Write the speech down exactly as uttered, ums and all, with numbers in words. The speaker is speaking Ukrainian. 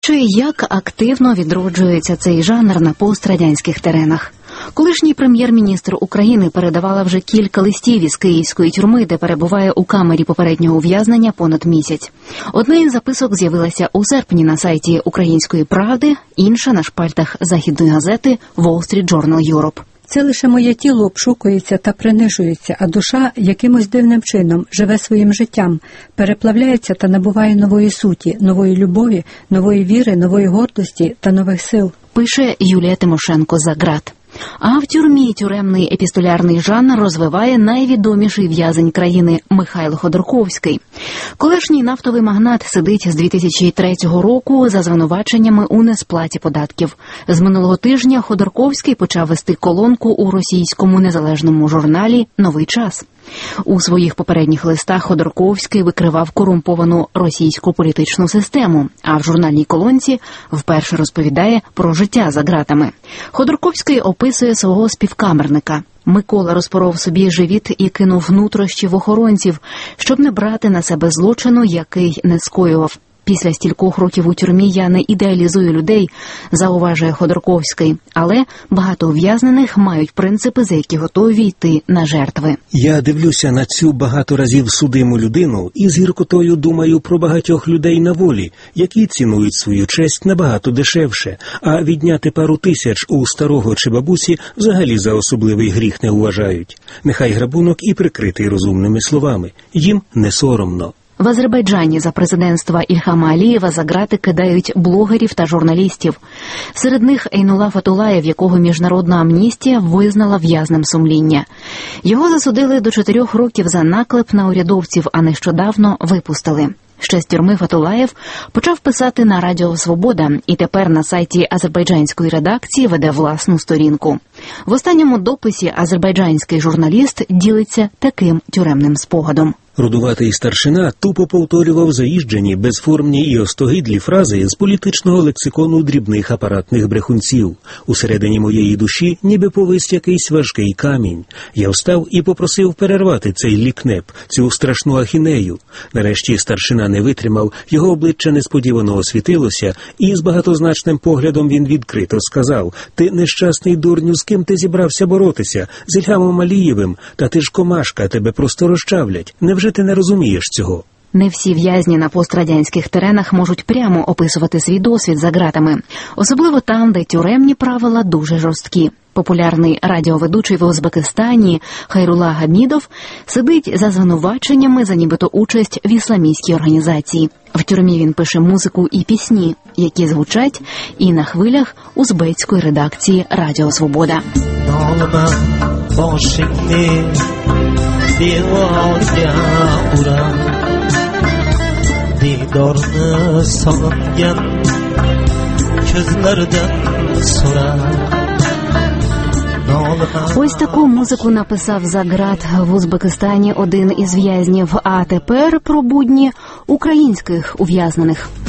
свідчує, як активно відроджується цей жанр на пострадянських теренах. Колишній прем'єр-міністр України передавала вже кілька листів із київської тюрми, де перебуває у камері попереднього ув'язнення понад місяць. Одна із записок з'явилася у серпні на сайті «Української правди», інша на шпальтах західної газети «Wall Street Journal Europe». Це лише моє тіло обшукується та принижується, а душа якимось дивним чином живе своїм життям, переплавляється та набуває нової суті, нової любові, нової віри, нової гордості та нових сил. Пише Юлія Тимошенко за ґрат. А в тюрмі тюремний епістолярний жанр розвиває найвідоміший в'язень країни Михайло Ходорковський. Колишній нафтовий магнат сидить з дві тисячі третього року за звинуваченнями у несплаті податків. З минулого тижня Ходорковський почав вести колонку у російському незалежному журналі «Новий час». У своїх попередніх листах Ходорковський викривав корумповану російську політичну систему, а в журнальній колонці вперше розповідає про життя за ґратами. Ходорковський описує свого співкамерника. Микола розпоров собі живіт і кинув нутрощі в охоронців, щоб не брати на себе злочину, який не скоював. Після стількох років у тюрмі я не ідеалізую людей, зауважує Ходорковський, але багато ув'язнених мають принципи, за які готові йти на жертви. Я дивлюся на цю багато разів судиму людину і з гіркотою думаю про багатьох людей на волі, які цінують свою честь набагато дешевше, а відняти пару тисяч у старого чи бабусі взагалі за особливий гріх не вважають. Нехай грабунок і прикритий розумними словами. Їм не соромно. В Азербайджані за президентства Ільхама Алієва за ґрати кидають блогерів та журналістів. Серед них Ейнулла Фатулаєв, якого міжнародна амністія визнала в'язнем сумління. Його засудили до чотирьох років за наклеп на урядовців, а нещодавно випустили. Ще з тюрми Фатулаєв почав писати на Радіо Свобода і тепер на сайті азербайджанської редакції веде власну сторінку. В останньому дописі азербайджанський журналіст ділиться таким тюремним спогадом. Рудуватий старшина тупо повторював заїжджені, безформні і остогидлі фрази з політичного лексикону дрібних апаратних брехунців. Усередині моєї душі ніби повис якийсь важкий камінь. Я встав і попросив перервати цей лікнеп, цю страшну ахінею. Нарешті старшина не витримав, його обличчя несподівано освітилося, і з багатозначним поглядом він відкрито сказав: «Ти нещасний дурню, з ким ти зібрався боротися? З Ільхамом Алієвим? Та ти ж комашка, тебе просто розчавлять. Невже ти не розумієш цього?» Не всі в'язні на пострадянських теренах можуть прямо описувати свій досвід за ґратами. Особливо там, де тюремні правила дуже жорсткі. Популярний радіоведучий в Узбекистані Хайрулла Гамідов сидить за звинуваченнями за нібито участь в ісламістській організації. В тюрмі він пише музику і пісні, які звучать і на хвилях узбецької редакції Радіо Свобода. Didorni solingan ko'zlardan so'rar. Ось таку музику написав за ґрат в Узбекистані один із в'язнів. А тепер про будні українських ув'язнених.